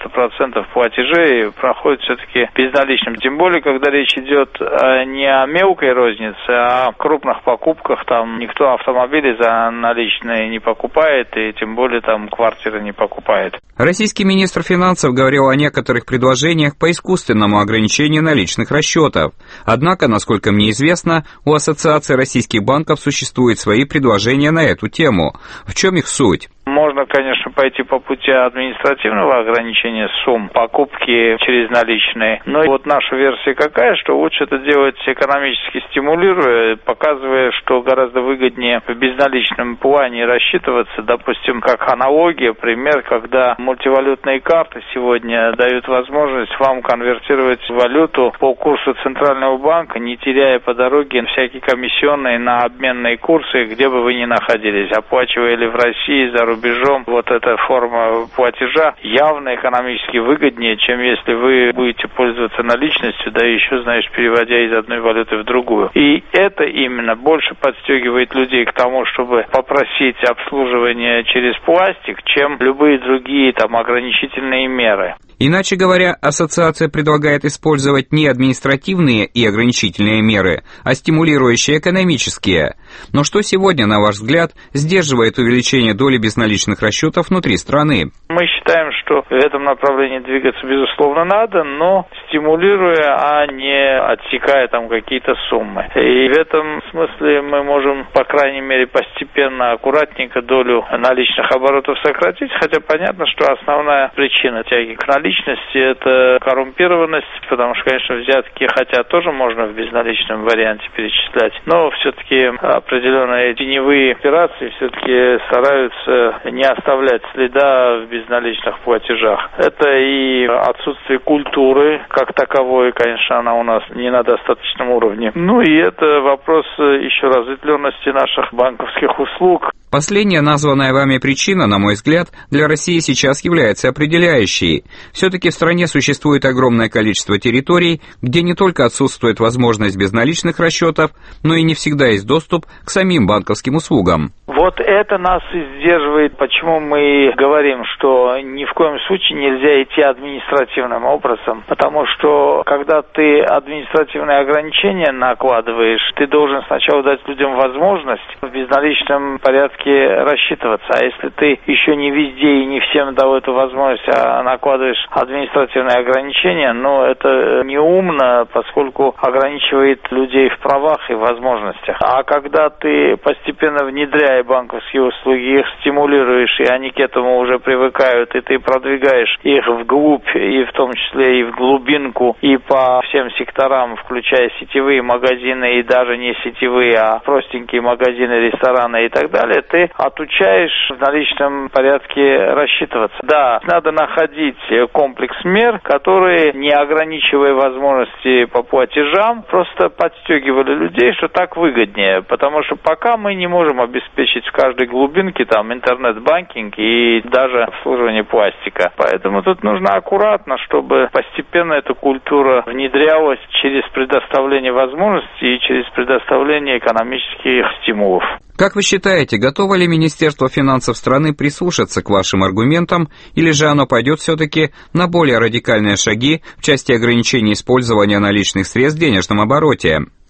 90% платежей проходит все-таки безналичным. Тем более, когда речь идет не о мелкой рознице, а о крупных покупках. Там никто автомобили за наличные не покупает, и тем более там квартиры не покупает. Российский министр финансов говорил о некоторых предложениях по искусственному ограничению наличных расчетов. Однако, насколько мне известно, у Ассоциации российских банков существуют свои предложения на эту тему. В чем их суть? Можно, конечно, пойти по пути административного ограничения сумм покупки через наличные. Но наша версия какая, что лучше это делать экономически стимулируя, показывая, что гораздо выгоднее в безналичном плане рассчитываться. Допустим, как аналогия, пример, когда мультивалютные карты сегодня дают возможность вам конвертировать валюту по курсу Центрального банка, не теряя по дороге всякие комиссионные на обменные курсы, где бы вы ни находились, оплачивая ли в России, за рубежом. Эта форма платежа явно экономически выгоднее, чем если вы будете пользоваться наличностью, да еще, переводя из одной валюты в другую. И это именно больше подстегивает людей к тому, чтобы попросить обслуживание через пластик, чем любые другие ограничительные меры. Иначе говоря, ассоциация предлагает использовать не административные и ограничительные меры, а стимулирующие экономические. Но что сегодня, на ваш взгляд, сдерживает увеличение доли безналичных расчетов внутри страны? Мы считаем, что в этом направлении двигаться, безусловно, надо, но стимулируя, а не отсекая какие-то суммы. И в этом смысле мы можем, по крайней мере, постепенно, аккуратненько долю наличных оборотов сократить, хотя понятно, что основная причина тяги к наличности – это коррумпированность, потому что, конечно, взятки, хотя тоже можно в безналичном варианте перечислять, но все-таки определенные теневые операции все-таки стараются не оставлять следа в безналичных платежах. Это и отсутствие культуры как таковой, конечно, она у нас не на достаточном уровне. И это вопрос еще разветвленности наших банковских услуг. Последняя названная вами причина, на мой взгляд, для России сейчас является определяющей. Все-таки в стране существует огромное количество территорий, где не только отсутствует возможность безналичных расчетов, но и не всегда есть доступ к самим банковским услугам. Это нас и сдерживает, почему мы говорим, что ни в коем случае нельзя идти административным образом, потому что когда ты административные ограничения накладываешь, ты должен сначала дать людям возможность в безналичном порядке рассчитываться, а если ты еще не везде и не всем дал эту возможность, а накладываешь административные ограничения, это неумно, поскольку ограничивает людей в правах и возможностях. А когда ты постепенно внедряя банковские услуги, их стимулируешь, и они к этому уже привыкают, и ты продвигаешь их вглубь, и в том числе и в глубинку, и по всем секторам, включая сетевые магазины, и даже не сетевые, а простенькие магазины, рестораны и так далее, ты отучаешь в наличном порядке рассчитываться. Да, надо находить комплекс мер, которые, не ограничивая возможности по платежам, просто подстегивали людей, что так выгоднее, потому что пока мы не можем обеспечить в каждой глубинке интернет-банкинг и даже обслуживание пластика. Поэтому тут нужно аккуратно, чтобы постепенно эта культура внедрялась через предоставление возможностей и через предоставление экономических стимулов. Как вы считаете, готово ли Министерство финансов страны прислушаться к вашим аргументам, или же оно пойдет все-таки на более радикальные шаги в части ограничения использования наличных средств в денежном обороте?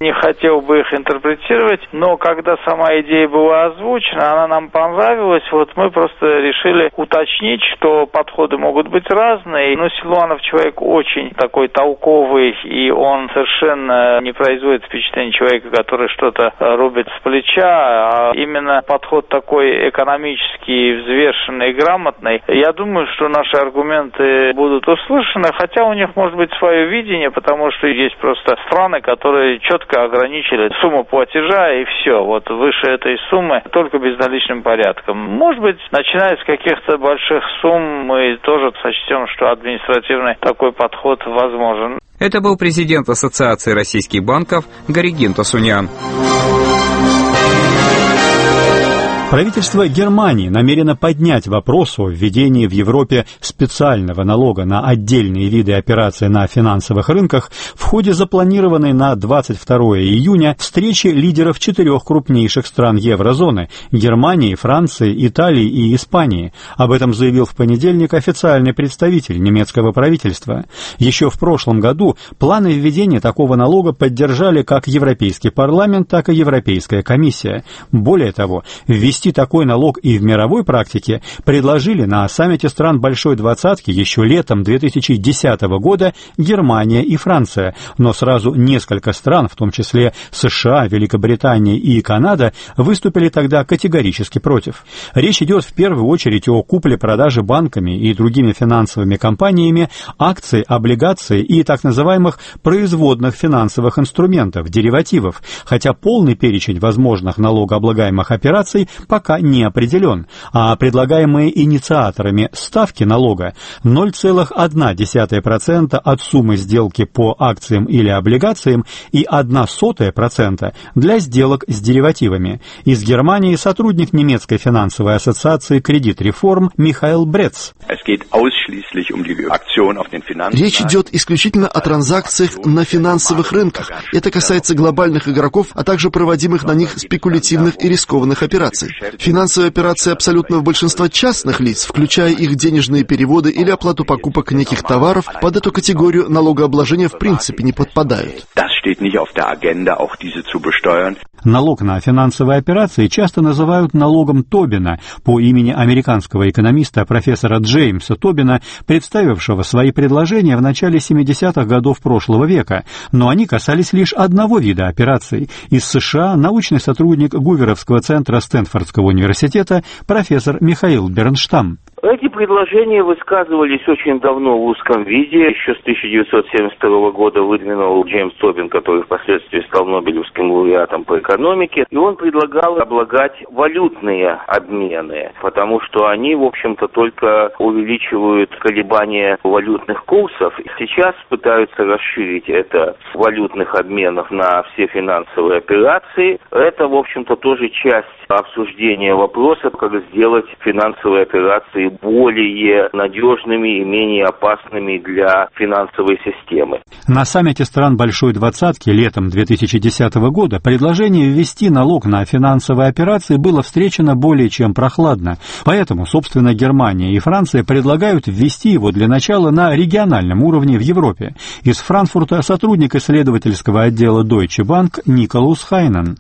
не хотел бы их интерпретировать, но когда сама идея была озвучена, она нам понравилась, вот мы просто решили уточнить, что подходы могут быть разные, но Силуанов человек очень такой толковый, и он совершенно не производит впечатление человека, который что-то рубит с плеча, а именно подход такой экономический, взвешенный и грамотный. Я думаю, что наши аргументы будут услышаны, хотя у них может быть свое видение, потому что есть просто страны, которые четко ограничили сумму платежа и все. Вот выше этой суммы только безналичным порядком. Может быть, начиная с каких-то больших сумм, мы тоже сочтем, что административный такой подход возможен. Это был президент Ассоциации российских банков Горигин Тосунян. Правительство Германии намерено поднять вопрос о введении в Европе специального налога на отдельные виды операций на финансовых рынках в ходе запланированной на 22 июня встречи лидеров 4 крупнейших стран еврозоны – Германии, Франции, Италии и Испании. Об этом заявил в понедельник официальный представитель немецкого правительства. Еще в прошлом году планы введения такого налога поддержали как Европейский парламент, так и Европейская комиссия. Более того, ввести такой налог и в мировой практике предложили на саммите стран Большой Двадцатки еще летом 2010 года Германия и Франция, но сразу несколько стран, в том числе США, Великобритания и Канада, выступили тогда категорически против. Речь идет в первую очередь о купле-продаже банками и другими финансовыми компаниями акций, облигаций и так называемых производных финансовых инструментов, деривативов, хотя полный перечень возможных налогооблагаемых операций пока не определен, а предлагаемые инициаторами ставки налога 0,1% от суммы сделки по акциям или облигациям и 0,01% для сделок с деривативами. Из Германии сотрудник немецкой финансовой ассоциации «Кредит Реформ» Михаил Брец. Речь идет исключительно о транзакциях на финансовых рынках. Это касается глобальных игроков, а также проводимых на них спекулятивных и рискованных операций. Финансовые операции абсолютного большинства частных лиц, включая их денежные переводы или оплату покупок неких товаров, под эту категорию налогообложения в принципе не подпадают. Налог на финансовые операции часто называют налогом Тобина по имени американского экономиста профессора Джеймса Тобина, представившего свои предложения в начале 70-х годов прошлого века, но они касались лишь одного вида операций. Из США научный сотрудник Гуверовского центра Стэнфордского университета профессор Михаил Бернштам. Эти предложения высказывались очень давно в узком виде. Еще с 1972 года выдвинул Джеймс Тобин, который впоследствии стал Нобелевским лауреатом по экономике. И он предлагал облагать валютные обмены, потому что они, в общем-то, только увеличивают колебания валютных курсов. Сейчас пытаются расширить это с валютных обменов на все финансовые операции. Это, в общем-то, тоже часть обсуждения вопроса, как сделать финансовые операции более надежными и менее опасными для финансовой системы. На саммите стран Большой Двадцатки летом 2010 года предложение ввести налог на финансовые операции было встречено более чем прохладно. Поэтому, собственно, Германия и Франция предлагают ввести его для начала на региональном уровне в Европе. Из Франкфурта сотрудник исследовательского отдела Deutsche Bank Николас Хайнен.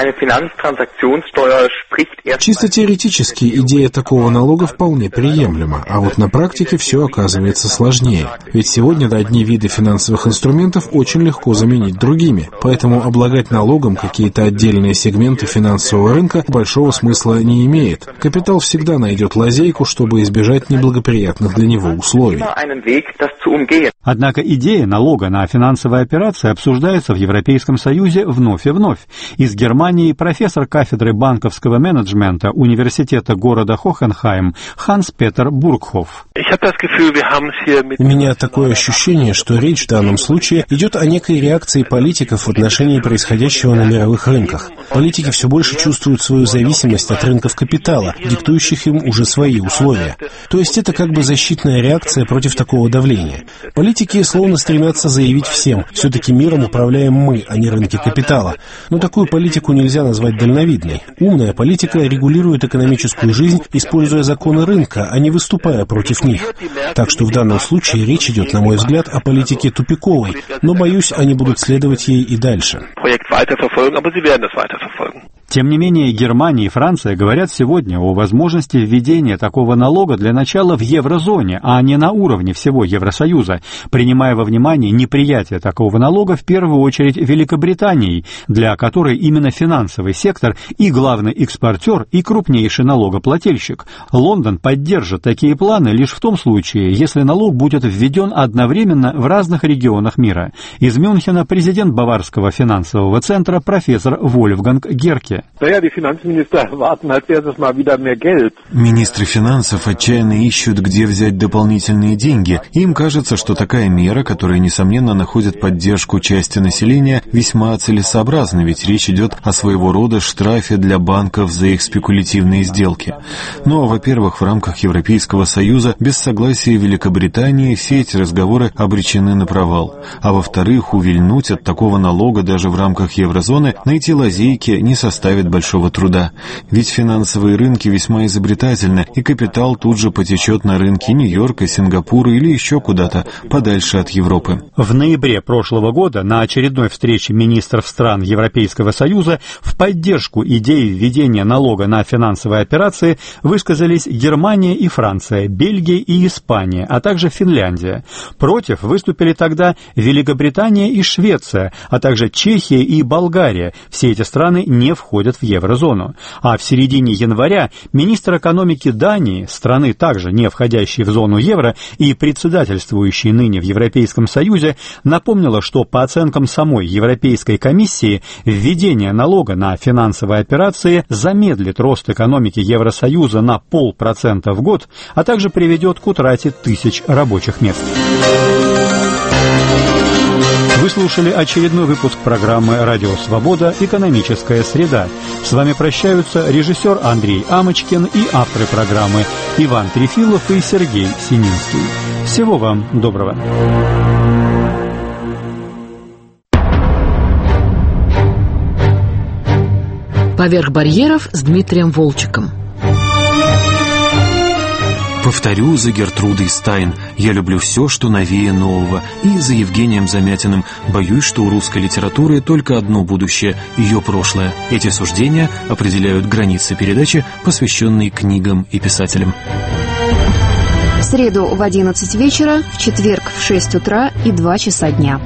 Чисто теоретически идея такого налога вполне приемлема, а вот на практике все оказывается сложнее. Ведь сегодня одни виды финансовых инструментов очень легко заменить другими, поэтому облагать налогом какие-то отдельные сегменты финансового рынка большого смысла не имеет. Капитал всегда найдет лазейку, чтобы избежать неблагоприятных для него условий. Однако идея налога на финансовые операции обсуждается в Европейском Союзе вновь и вновь. Из Германии профессор кафедры банковского менеджмента университета города Хохенхайм Ханс-Петер Бургхоф. У меня такое ощущение, что речь в данном случае идет о некой реакции политиков в отношении происходящего на мировых рынках. Политики все больше чувствуют свою зависимость от рынков капитала, диктующих им уже свои условия. То есть это как бы защитная реакция против такого давления. Политики словно стремятся заявить всем, все-таки миром управляем мы, а не рынки капитала. Но такую политику нельзя назвать дальновидной. Умная политика регулирует экономическую жизнь, используя законы рынка, а не выступая против них. Так что в данном случае речь идет, на мой взгляд, о политике тупиковой, но, боюсь, они будут следовать ей и дальше. weiterverfolgen, aber sie werden es weiterverfolgen. Тем не менее, Германия и Франция говорят сегодня о возможности введения такого налога для начала в еврозоне, а не на уровне всего Евросоюза, принимая во внимание неприятие такого налога в первую очередь Великобританией, для которой именно финансовый сектор и главный экспортер, и крупнейший налогоплательщик. Лондон поддержит такие планы лишь в том случае, если налог будет введен одновременно в разных регионах мира. Из Мюнхена президент Баварского финансового центра профессор Вольфганг Герке. Министры финансов отчаянно ищут, где взять дополнительные деньги. Им кажется, что такая мера, которая, несомненно, находит поддержку части населения, весьма целесообразна, ведь речь идет о своего рода штрафе для банков за их спекулятивные сделки. Но, во-первых, в рамках Европейского Союза без согласия Великобритании все эти разговоры обречены на провал. А во-вторых, увильнуть от такого налога даже в рамках еврозоны, найти лазейки не составит большого труда. Ведь финансовые рынки весьма изобретательны, и капитал тут же потечет на рынки Нью-Йорка, Сингапура или еще куда-то, подальше от Европы. В ноябре прошлого года на очередной встрече министров стран Европейского Союза в поддержку идеи введения налога на финансовые операции высказались Германия и Франция, Бельгия и Испания, а также Финляндия. Против выступили тогда Великобритания и Швеция, а также Чехия и Болгария. Все эти страны не входят в еврозону. А в середине января министр экономики Дании, страны также не входящей в зону евро и председательствующей ныне в Европейском Союзе, напомнила, что по оценкам самой Европейской комиссии введение налога на финансовые операции замедлит рост экономики Евросоюза на 0,5% в год, а также приведет к утрате тысяч рабочих мест. Вы слушали очередной выпуск программы «Радио Свобода. Экономическая среда». С вами прощаются режиссер Андрей Амочкин и авторы программы Иван Трефилов и Сергей Сининский. Всего вам доброго. «Поверх барьеров» с Дмитрием Волчиком. Повторю за Гертрудой Стайн: я люблю все, что новее нового. И за Евгением Замятиным: боюсь, что у русской литературы только одно будущее — ее прошлое. Эти суждения определяют границы передачи, посвященной книгам и писателям. В среду в 11 вечера, в четверг в 6 утра и 2 часа дня.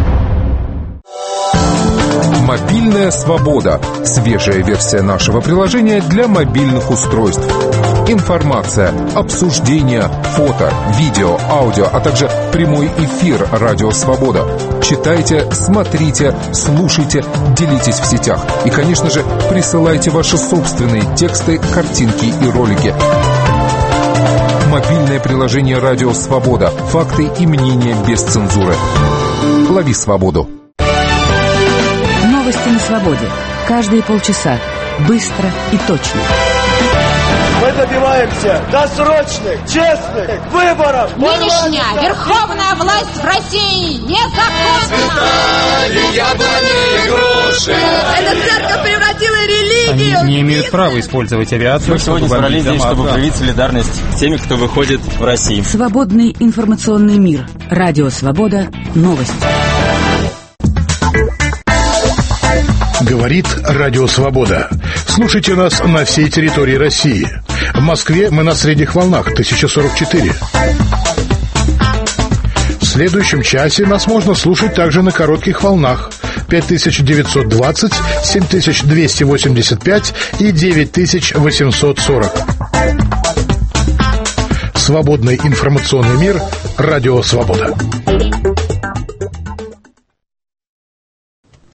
Мобильная свобода. Свежая версия нашего приложения для мобильных устройств. Информация, обсуждения, фото, видео, аудио, а также прямой эфир «Радио Свобода». Читайте, смотрите, слушайте, делитесь в сетях. И, конечно же, присылайте ваши собственные тексты, картинки и ролики. Мобильное приложение «Радио Свобода». Факты и мнения без цензуры. Лови свободу. Новости на свободе. Каждые полчаса. Быстро и точно. Мы добиваемся досрочных, честных выборов! Нынешняя верховная власть в России незаконна! Цветали яблони и груши! Эта церковь превратила религию! Они не имеют права использовать авиацию. Мы сегодня собрались здесь, чтобы проявить солидарность с теми, кто выходит в Россию. Свободный информационный мир. Радио Свобода. Новости. Говорит Радио Свобода. Слушайте нас на всей территории России. В Москве мы на средних волнах 1044. В следующем часе нас можно слушать также на коротких волнах 5920, 7285 и 9840. Свободный информационный мир. Радио Свобода.